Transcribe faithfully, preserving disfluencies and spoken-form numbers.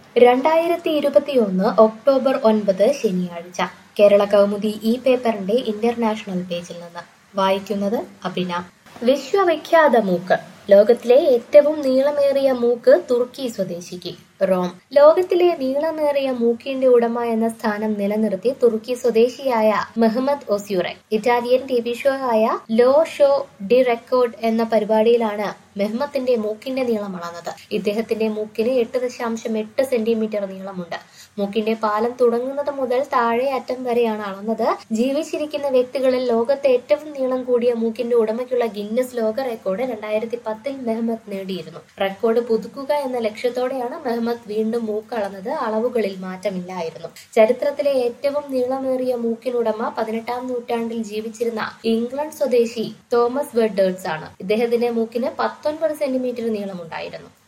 രണ്ടായിരത്തി ഇരുപത്തിയൊന്ന് ഒക്ടോബർ ഒൻപത് ശനിയാഴ്ച കേരള കൗമുദി ഈ പേപ്പറിന്റെ ഇന്റർനാഷണൽ പേജിൽ നിന്ന് വായിക്കുന്നത് അഭിന. വിശ്വവിഖ്യാത മൂക്ക്. ലോകത്തിലെ ഏറ്റവും നീളമേറിയ മൂക്ക് തുർക്കി സ്വദേശിക്ക്. റോം. ലോകത്തിലെ നീളമേറിയ മൂക്കിന്റെ ഉടമ എന്ന സ്ഥാനം നിലനിർത്തി തുർക്കി സ്വദേശിയായ മെഹ്മത് ഒസ്യൂറെ ഇറ്റാലിയൻ ടി വി ഷോ ആയ ലോ ഷോ ഡി റെക്കോർഡ് എന്ന പരിപാടിയിലാണ് മെഹ്മത്തിന്റെ മൂക്കിന്റെ നീളം അളന്നത്. ഇദ്ദേഹത്തിന്റെ മൂക്കിന് എട്ട് ദശാംശം എട്ട് സെന്റിമീറ്റർ നീളമുണ്ട്. മൂക്കിന്റെ പാലം തുടങ്ങുന്നത് മുതൽ താഴെ അറ്റം വരെയാണ് അളന്നത്. ജീവിച്ചിരിക്കുന്ന വ്യക്തികളിൽ ലോകത്തെ ഏറ്റവും നീളം കൂടിയ മൂക്കിന്റെ ഉടമയ്ക്കുള്ള ഗിന്നസ് ലോക റെക്കോർഡ് രണ്ടായിരത്തി പത്തിൽ മെഹ്മത് നേടിയിരുന്നു. റെക്കോർഡ് പുതുക്കുക എന്ന ലക്ഷ്യത്തോടെയാണ് മെഹ്മത് വീണ്ടും മൂക്ക് അളന്നത്. അളവുകളിൽ മാറ്റമില്ലായിരുന്നു. ചരിത്രത്തിലെ ഏറ്റവും നീളമേറിയ മൂക്കിനുടമ പതിനെട്ടാം നൂറ്റാണ്ടിൽ ജീവിച്ചിരുന്ന ഇംഗ്ലണ്ട് സ്വദേശി തോമസ് വെഡേഴ്സ് ആണ്. ഇദ്ദേഹത്തിന്റെ മൂക്കിന് പത്തൊൻപത് സെന്റിമീറ്റർ നീളമുണ്ടായിരുന്നു.